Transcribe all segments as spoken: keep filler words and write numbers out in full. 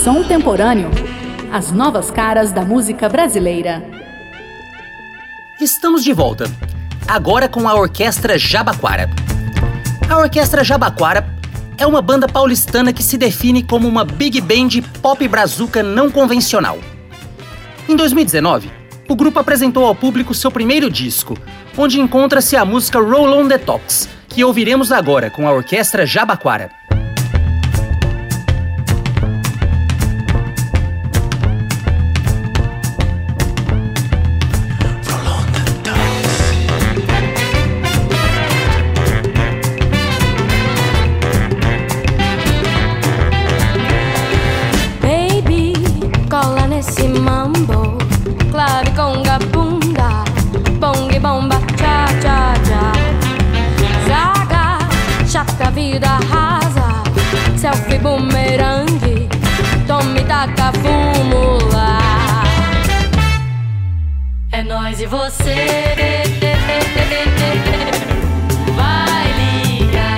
Contemporâneo. As novas caras da música brasileira. Estamos de volta, agora com a Orquestra Jabaquara. A Orquestra Jabaquara é uma banda paulistana que se define como uma big band pop brazuca não convencional. Em dois mil e dezenove, o grupo apresentou ao público seu primeiro disco, onde encontra-se a música Roll on the Talks, que ouviremos agora com a Orquestra Jabaquara. Vida rasa, selfie bumerangue, tome taca fumo lá. É nós e você, vai ligar,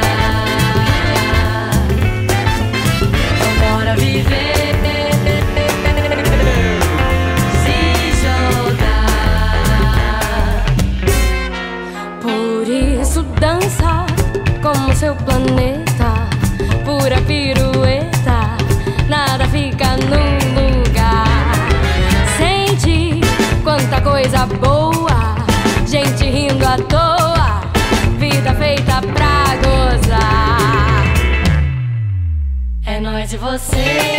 vambora viver, se jogar. Por isso dança como seu planeta, pura pirueta, nada fica no lugar. Sente quanta coisa boa, gente rindo à toa, vida feita pra gozar. É nós e você.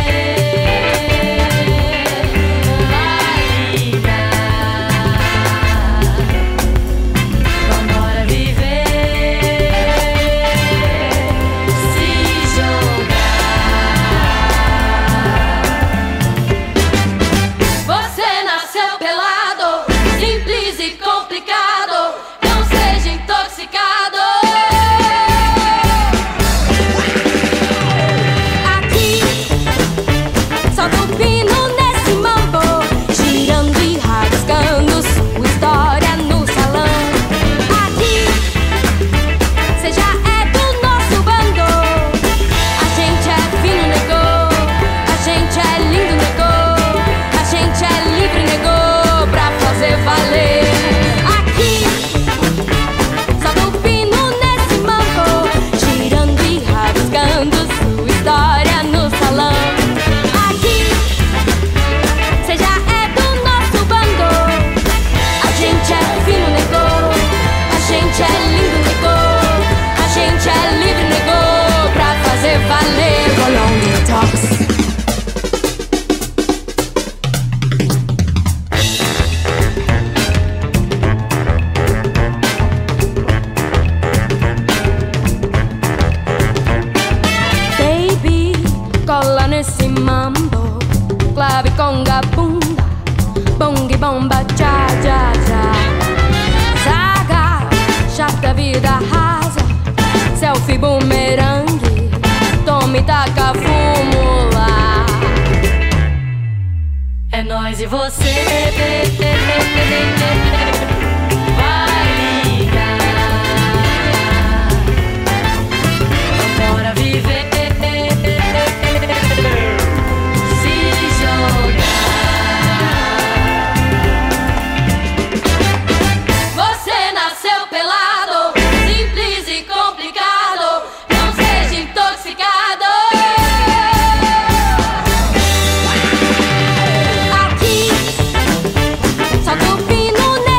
Bumerangue, tome taca fumo lá. É nós e você, vai ligar, vambora viver, se jogar. Você nasceu pelado, simples e complicado, não seja intoxicado. Aqui, só do pino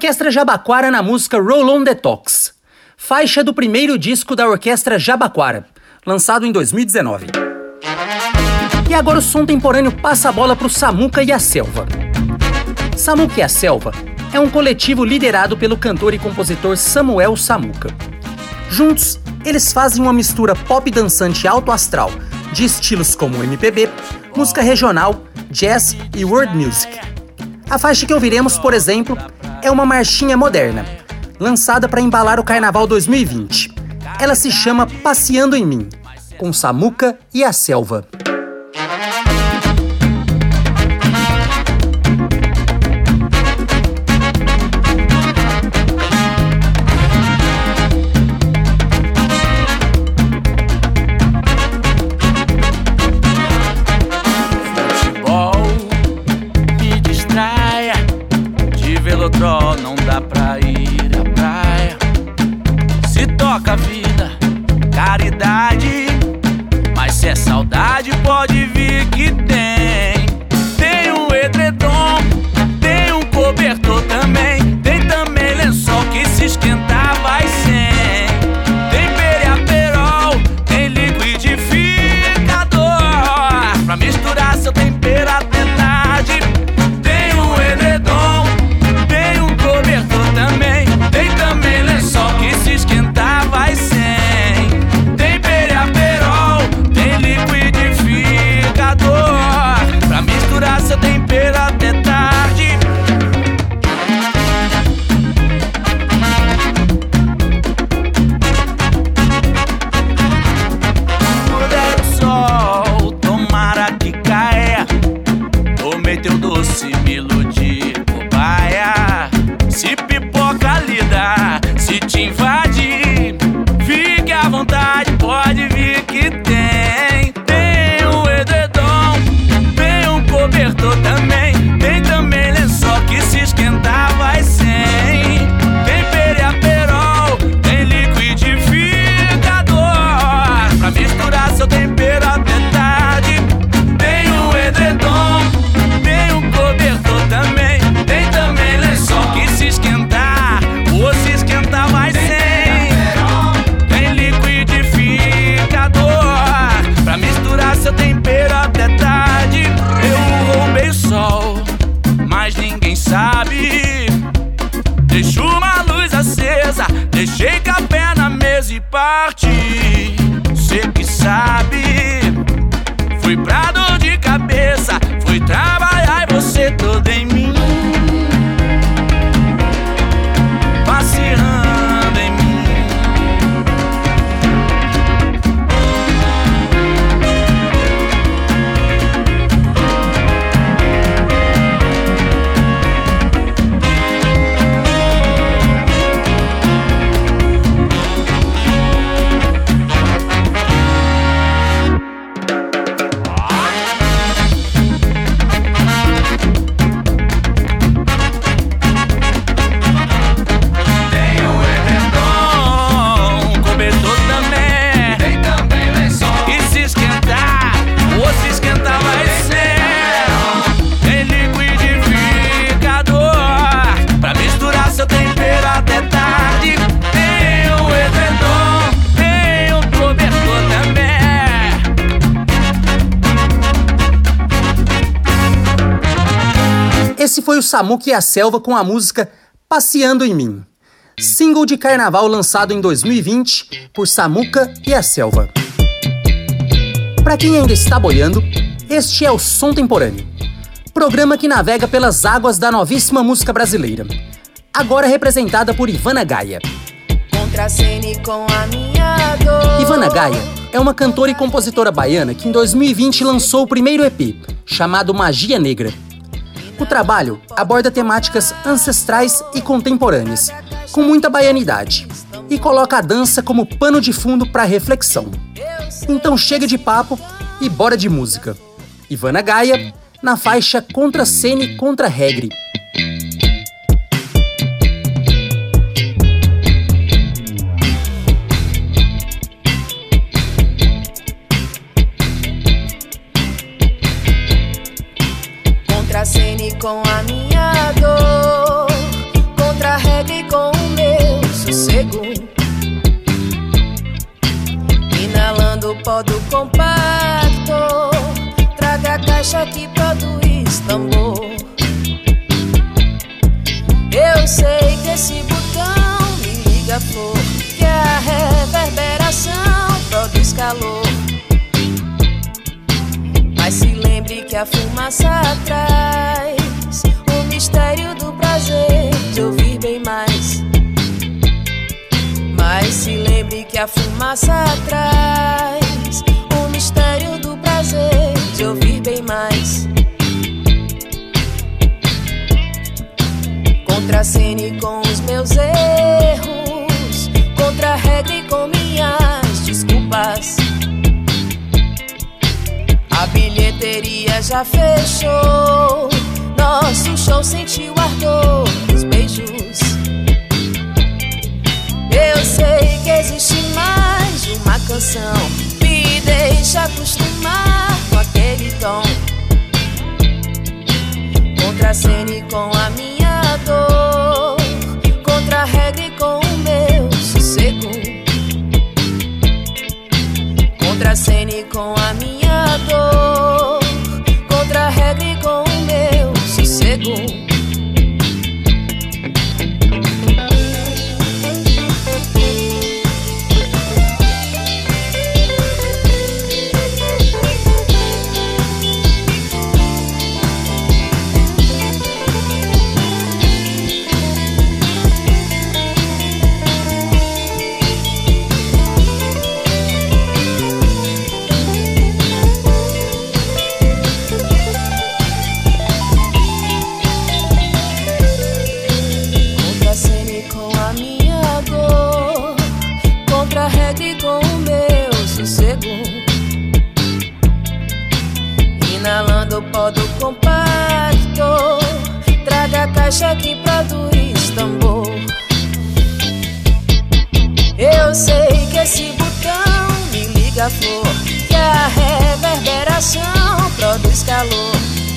Orquestra Jabaquara na música Roll on the Talks, faixa do primeiro disco da Orquestra Jabaquara, lançado em dois mil e dezenove. E agora o som temporâneo passa a bola pro Samuca e a Selva. Samuca e a Selva é um coletivo liderado pelo cantor e compositor Samuel Samuca. Juntos, eles fazem uma mistura pop dançante alto astral de estilos como M P B, música regional, jazz e world music. A faixa que ouviremos, por exemplo, é uma marchinha moderna, lançada para embalar o Carnaval dois mil e vinte. Ela se chama Passeando em Mim, com Samuca e a Selva. Não dá pra ir à praia. Se toca a vida, caridade, mas se é saudade pode vir que tem. Tem um edredom, tem um cobertor também, tem também lençol que se esquentar vai sem. Tem periaperol, tem liquidificador pra misturar seu tempero até tarde. Tem um edredom, também, tem também lençol que se esquentar vai sem. Tem periaperol, tem liquidificador pra misturar seu tempero até tarde. Puder o sol, tomara que caia. Tomei teu doce, me iludi, cobaia. Se pipoca lida, se te invadir, fique à vontade, pode vir que tem. Tem um edredom, tem um cobertor também, tem também lençol que se esquentar vai sem. Tem periaperol, tem liquidificador pra misturar seu tempero até tarde. Tem um edredom, tem um cobertor também, tem também lençol que se esquentar, ou se esquentar vai sem. Tem liquidificador pra misturar seu tempero até tarde. Eu roubei o sol, mas ninguém sabe. Deixo uma luz acesa, deixei café na mesa e parti. Cê que sabe, fui pra dor de cabeça, fui trabalhar e você toda em mim, passeando em mim. Esse foi o Samuca e a Selva com a música Passeando em Mim, single de carnaval lançado em dois mil e vinte por Samuca e a Selva. Para quem ainda está boiando, este é o Som Temporâneo, programa que navega pelas águas da novíssima música brasileira, agora representada por Ivana Gaia. Contracene com a minha dor. Ivana Gaia é uma cantora e compositora baiana que em dois mil e vinte lançou o primeiro E P, chamado Magia Negra. O trabalho aborda temáticas ancestrais e contemporâneas, com muita baianidade, e coloca a dança como pano de fundo para reflexão. Então chega de papo e bora de música. Ivana Gaia, na faixa Contracene contra Regre. Contracene com a minha dor, contra Inalando o pó do compacto, traga a caixa que produz tambor. Eu sei que esse botão me liga flor, que a reverberação produz calor. Mas se lembre que a fumaça traz o mistério do prazer de ouvir bem mais. Mas se lembre que a fumaça traz o mistério do prazer de ouvir bem mais. Contracene com os meus erros, contra a regra e com minhas desculpas. A bilheteria já fechou, nosso show sentiu ardor nos beijos. Eu sei que existe mais de uma canção, me deixa acostumar com aquele tom. Contracene com a minha dor, contra a regra e com o meu sossego. Contracene com a minha dor, contra a regra e com o meu sossego. Inalando o pó do compacto, traga a caixa que produz tambor. Eu sei que esse botão me liga flor, que a reverberação produz calor.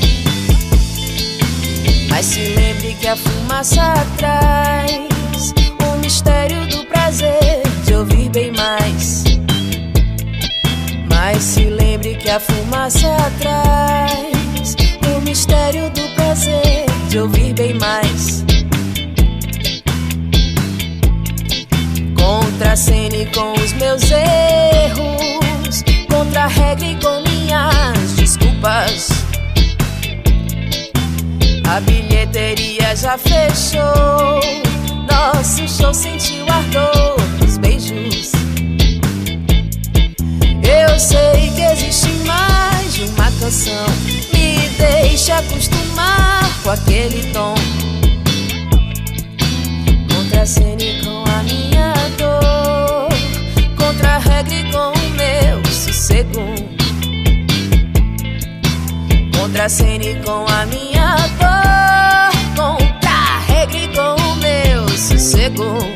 Mas se lembre que a fumaça traz o mistério do prazer de ouvir bem mais. Mas se lembre que a fumaça traz o mistério do prazer de ouvir bem mais. Contracene com os meus erros, contra a regra e com minhas desculpas. A bilheteria já fechou, nosso show sentiu ardor nos beijos. Eu sei que existe mais de uma canção, me deixa acostumar com aquele tom. Contracene com a minha dor, contra a regra e com o meu sossego. Contracene com a minha dor, contra a regra e com o meu sossego.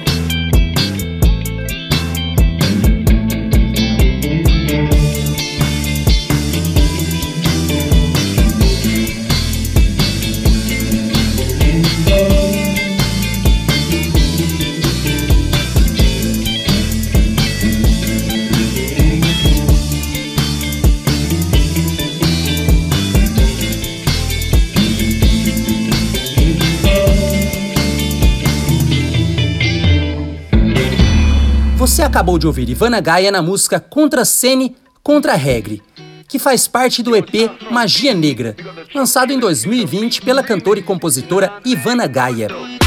Você acabou de ouvir Ivana Gaia na música Contracene Contra a Regra, que faz parte do E P Magia Negra, lançado em dois mil e vinte pela cantora e compositora Ivana Gaia.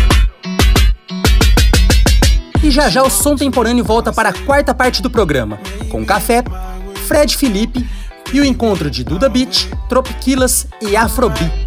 E já já o Som Contemporâneo volta para a quarta parte do programa, com Café, Fred Felipe e o encontro de Duda Beat, Tropiquilas e Afrobeat.